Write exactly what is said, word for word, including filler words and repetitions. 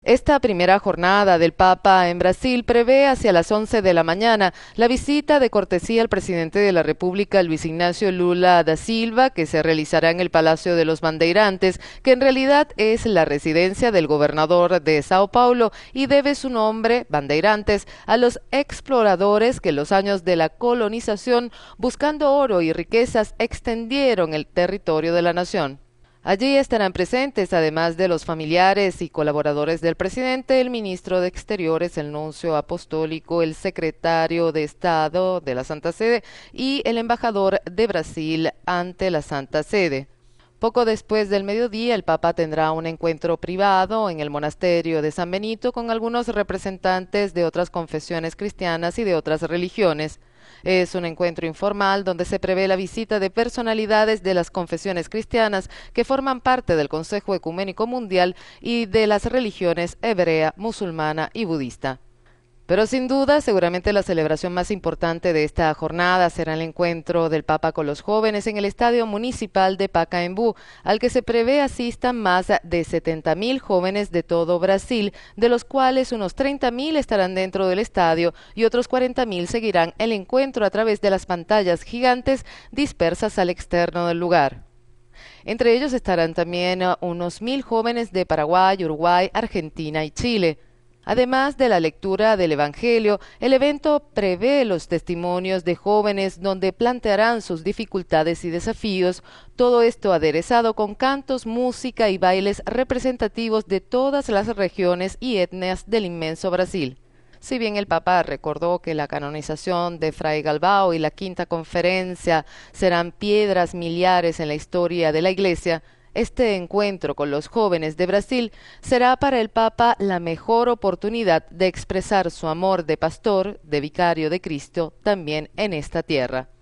Esta primera jornada del Papa en Brasil prevé hacia las once de la mañana la visita de cortesía al presidente de la República, Luis Ignacio Lula da Silva, que se realizará en el Palacio de los Bandeirantes, que en realidad es la residencia del gobernador de Sao Paulo y debe su nombre, Bandeirantes, a los exploradores que en los años de la colonización, buscando oro y riquezas, extendieron el territorio de la nación. Allí estarán presentes, además de los familiares y colaboradores del presidente, el ministro de Exteriores, el nuncio apostólico, el secretario de Estado de la Santa Sede y el embajador de Brasil ante la Santa Sede. Poco después del mediodía, el Papa tendrá un encuentro privado en el monasterio de San Benito con algunos representantes de otras confesiones cristianas y de otras religiones. Es un encuentro informal donde se prevé la visita de personalidades de las confesiones cristianas que forman parte del Consejo Ecuménico Mundial y de las religiones hebrea, musulmana y budista. Pero sin duda, seguramente la celebración más importante de esta jornada será el encuentro del Papa con los jóvenes en el Estadio Municipal de Pacaembu, al que se prevé asistan más de setenta mil jóvenes de todo Brasil, de los cuales unos treinta mil estarán dentro del estadio y otros cuarenta mil seguirán el encuentro a través de las pantallas gigantes dispersas al externo del lugar. Entre ellos estarán también unos mil jóvenes de Paraguay, Uruguay, Argentina y Chile. Además de la lectura del Evangelio, el evento prevé los testimonios de jóvenes donde plantearán sus dificultades y desafíos, todo esto aderezado con cantos, música y bailes representativos de todas las regiones y etnias del inmenso Brasil. Si bien el Papa recordó que la canonización de Fray Galvão y la Quinta Conferencia serán piedras miliares en la historia de la Iglesia, este encuentro con los jóvenes de Brasil será para el Papa la mejor oportunidad de expresar su amor de pastor, de vicario de Cristo, también en esta tierra.